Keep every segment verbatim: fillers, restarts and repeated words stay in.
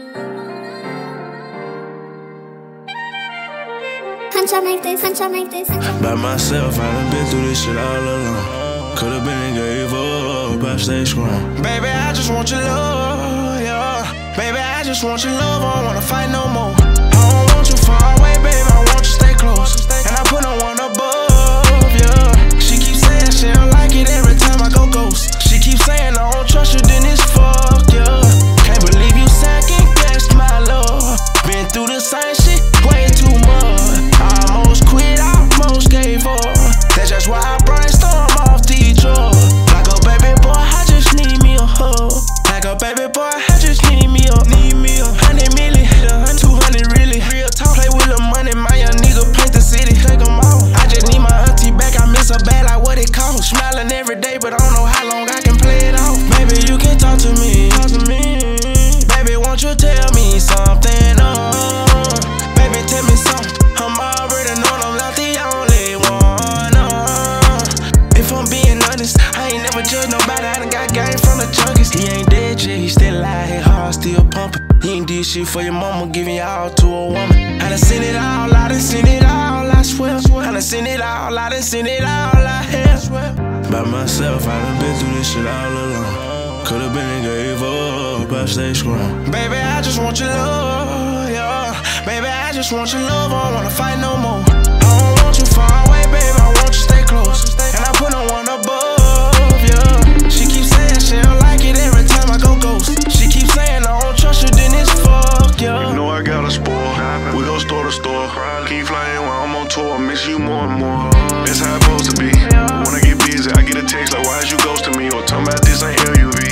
Hunch, I make this, hunch, I make this, hunch, I make this. By myself, I done been through this shit all alone. Could've been and gave up, I stay strong. Baby, I just want your love, yeah. Baby, I just want your love, I don't wanna fight no more. I don't want you far away, baby, I want you stay close. And I put no one above, yeah. She keeps saying she don't like it every time I go ghost. She keeps saying I don't trust you, then it's fuck, yeah. Can't believe you second guessed my love. Been through the same shit way too much. I almost quit, I almost gave up. That's just why I brainstorm off these drugs. Like a baby boy, I just need me a hug. Like a baby boy, I just need me a need me a hundred million, two hundred really. Real talk, play with the money, my young nigga paint the city. Take 'em out. I just need my auntie back, I miss her bad like what it costs. Smiling every day, but I don't know how long I can play it off. Baby, you can talk to me, talk to me. Baby, won't you tell me something? Uh, baby, tell me something. I'm already know I'm not the only one. Uh, if I'm being honest, I ain't never judged nobody. I done got game from the junkies. He ain't dead yet, he still alive, his heart still pumping. He ain't did shit for your mama, giving you all to a woman. I done seen it all, I done seen it all, I swear. I done seen it all, I done seen it all, I swear. By myself, I done been through this shit all alone. Could've been and gave up, I stay strong. Baby, I just want your love, yeah. Baby, I just want your love, I don't wanna fight no more. I don't want you far away, baby, I want you stay close. And I put no one above, yeah. She keeps saying she don't like it every time I go ghost. She keeps saying I don't trust you, then it's fuck, yeah. You know I got a spoil, we gon' store to store. Keep flying while I'm on tour, miss you more and more. That's how it's supposed to be. When I get busy, I get a text like, why is you ghosting me? Or talking about this ain't L U V.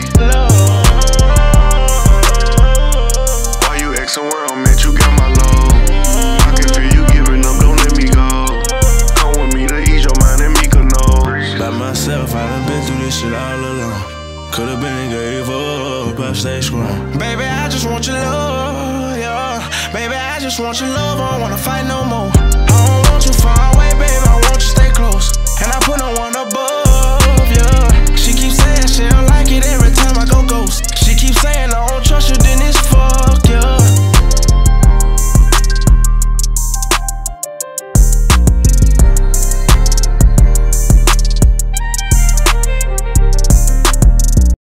Why you asking where I'm at? You got my love. I can feel you giving up, don't let me go. Come with me to ease your mind and make a know. By myself, I done been through this shit all alone. Could've been and gave up, I stay strong. Baby, I just want your love, yeah. Baby, I just want your love, I don't wanna fight no more. I don't want you far away, baby, I want you stay close. And I put no one